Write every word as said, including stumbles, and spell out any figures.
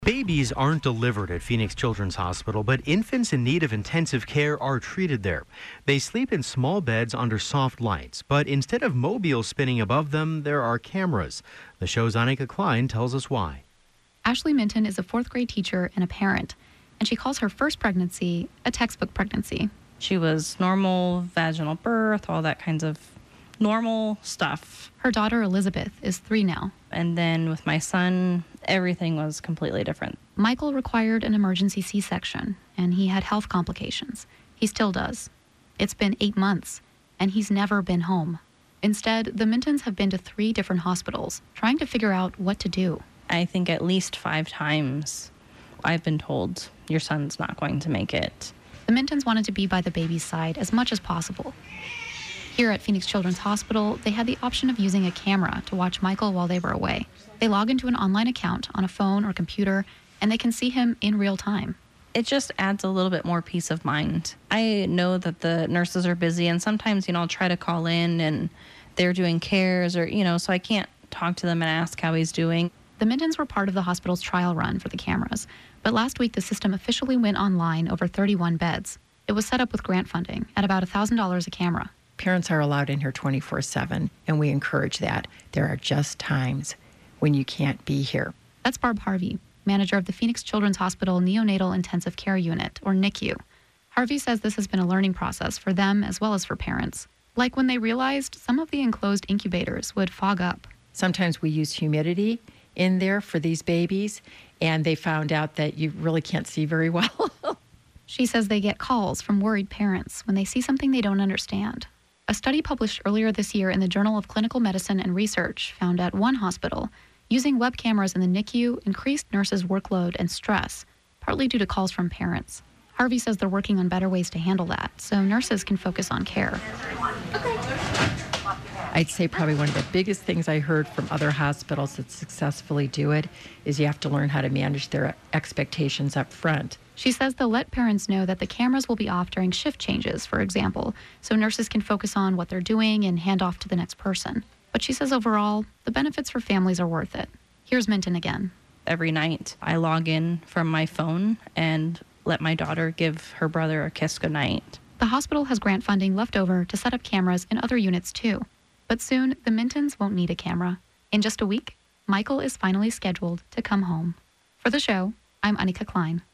Babies aren't delivered at Phoenix Children's Hospital, but infants in need of intensive care are treated there. They sleep in small beds under soft lights, but instead of mobiles spinning above them, there are cameras. The show's Annika Klein tells us why. Ashley Minton is a fourth grade teacher and a parent, and she calls her first pregnancy a textbook pregnancy. She was normal, vaginal birth, all that kinds of normal stuff. Her daughter Elizabeth is three now. And then with my son, everything was completely different. Michael required an emergency C-section, and he had health complications. He still does. It's been eight months, and he's never been home. Instead, the Mintons have been to three different hospitals, trying to figure out what to do. I think at least five times I've been told, your son's not going to make it. The Mintons wanted to be by the baby's side as much as possible. Here at Phoenix Children's Hospital, they had the option of using a camera to watch Michael while they were away. They log into an online account on a phone or computer, and they can see him in real time. It just adds a little bit more peace of mind. I know that the nurses are busy, and sometimes, you know, I'll try to call in and they're doing cares or, you know, so I can't talk to them and ask how he's doing. The Mintons were part of the hospital's trial run for the cameras, but last week the system officially went online over thirty-one beds. It was set up with grant funding at about one thousand dollars a camera. Parents are allowed in here twenty-four seven, and we encourage that. There are just times when you can't be here. That's Barb Harvey, manager of the Phoenix Children's Hospital Neonatal Intensive Care Unit, or N I C U. Harvey says this has been a learning process for them as well as for parents. Like when they realized some of the enclosed incubators would fog up. Sometimes we use humidity in there for these babies, and they found out that you really can't see very well. She says they get calls from worried parents when they see something they don't understand. A study published earlier this year in the Journal of Clinical Medicine and Research found at one hospital, using web cameras in the N I C U increased nurses' workload and stress, partly due to calls from parents. Harvey says they're working on better ways to handle that, so nurses can focus on care. I'd say probably one of the biggest things I heard from other hospitals that successfully do it is you have to learn how to manage their expectations up front. She says they'll let parents know that the cameras will be off during shift changes, for example, so nurses can focus on what they're doing and hand off to the next person. But she says overall, the benefits for families are worth it. Here's Minton again. Every night I log in from my phone and let my daughter give her brother a kiss goodnight. The hospital has grant funding left over to set up cameras in other units too. But soon, the Mintons won't need a camera. In just a week, Michael is finally scheduled to come home. For the show, I'm Annika Klein.